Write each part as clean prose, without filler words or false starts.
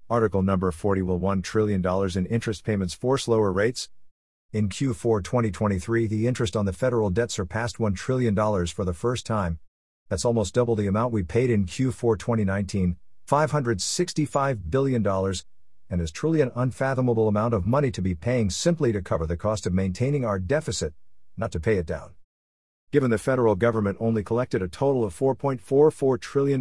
Article number 40. Will $1 trillion in interest payments force lower rates? In Q4 2023, the interest on the federal debt surpassed $1 trillion for the first time. That's almost double the amount we paid in Q4 2019, $565 billion, and is truly an unfathomable amount of money to be paying simply to cover the cost of maintaining our deficit, not to pay it down. Given the federal government only collected a total of $4.44 trillion in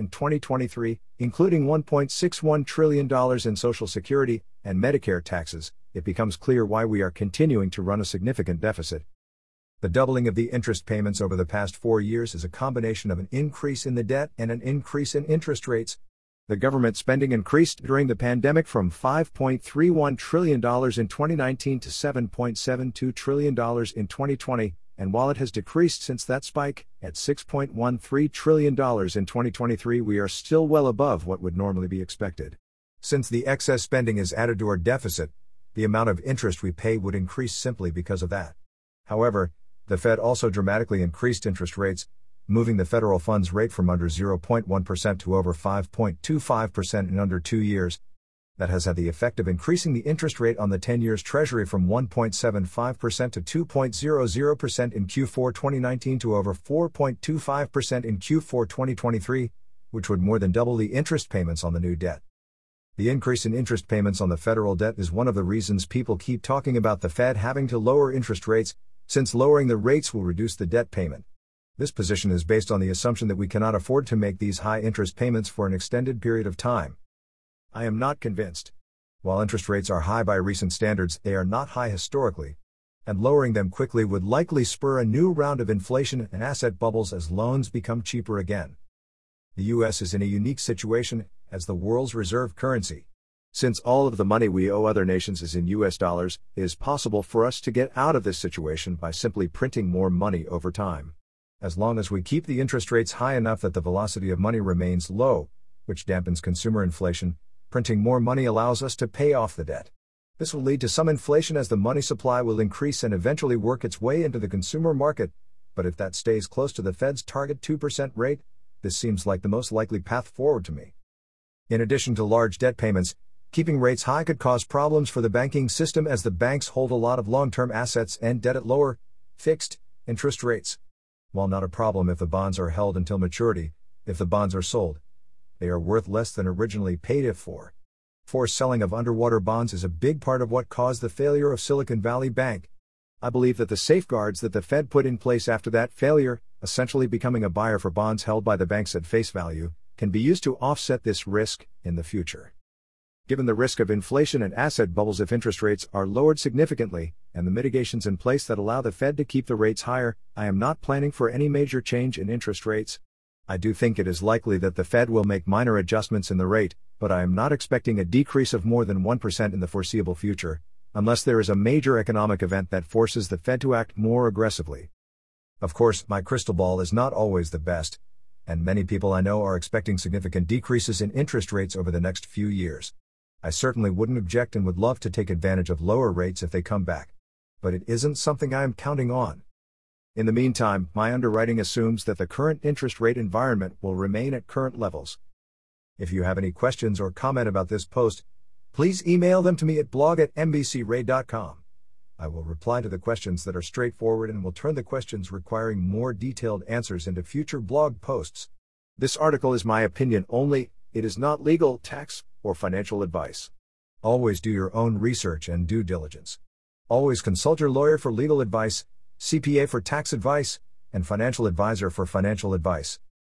2023, including $1.61 trillion in Social Security and Medicare taxes, it becomes clear why we are continuing to run a significant deficit. The doubling of the interest payments over the past 4 years is a combination of an increase in the debt and an increase in interest rates. The government spending increased during the pandemic from $5.31 trillion in 2019 to $7.72 trillion in 2020, and while it has decreased since that spike, at $6.13 trillion in 2023, we are still well above what would normally be expected. Since the excess spending is added to our deficit, the amount of interest we pay would increase simply because of that. However, the Fed also dramatically increased interest rates, moving the federal funds rate from under 0.1% to over 5.25% in under 2 years. That has had the effect of increasing the interest rate on the 10-year Treasury from 1.75% to 2.00% in Q4 2019 to over 4.25% in Q4 2023, which would more than double the interest payments on the new debt. The increase in interest payments on the federal debt is one of the reasons people keep talking about the Fed having to lower interest rates, since lowering the rates will reduce the debt payment. This position is based on the assumption that we cannot afford to make these high interest payments for an extended period of time. I am not convinced. While interest rates are high by recent standards, they are not high historically, and lowering them quickly would likely spur a new round of inflation and asset bubbles as loans become cheaper again. The US is in a unique situation as the world's reserve currency. Since all of the money we owe other nations is in US dollars, it is possible for us to get out of this situation by simply printing more money over time. As long as we keep the interest rates high enough that the velocity of money remains low, which dampens consumer inflation, printing more money allows us to pay off the debt. This will lead to some inflation as the money supply will increase and eventually work its way into the consumer market, but if that stays close to the Fed's target 2% rate, this seems like the most likely path forward to me. In addition to large debt payments, keeping rates high could cause problems for the banking system as the banks hold a lot of long-term assets and debt at lower, fixed, interest rates. While not a problem if the bonds are held until maturity, if the bonds are sold, they are worth less than originally paid for. Forced selling of underwater bonds is a big part of what caused the failure of Silicon Valley Bank. I believe that the safeguards that the Fed put in place after that failure, essentially becoming a buyer for bonds held by the banks at face value, can be used to offset this risk in the future. Given the risk of inflation and asset bubbles if interest rates are lowered significantly, and the mitigations in place that allow the Fed to keep the rates higher, I am not planning for any major change in interest rates. I do think it is likely that the Fed will make minor adjustments in the rate, but I am not expecting a decrease of more than 1% in the foreseeable future, unless there is a major economic event that forces the Fed to act more aggressively. Of course, my crystal ball is not always the best, and many people I know are expecting significant decreases in interest rates over the next few years. I certainly wouldn't object and would love to take advantage of lower rates if they come back. But it isn't something I am counting on. In the meantime, my underwriting assumes that the current interest rate environment will remain at current levels. If you have any questions or comment about this post, please email them to me at blog@mbcray.com. I will reply to the questions that are straightforward and will turn the questions requiring more detailed answers into future blog posts. This article is my opinion only, it is not legal, tax, or financial advice. Always do your own research and due diligence. Always consult your lawyer for legal advice, CPA for tax advice, and financial advisor for financial advice.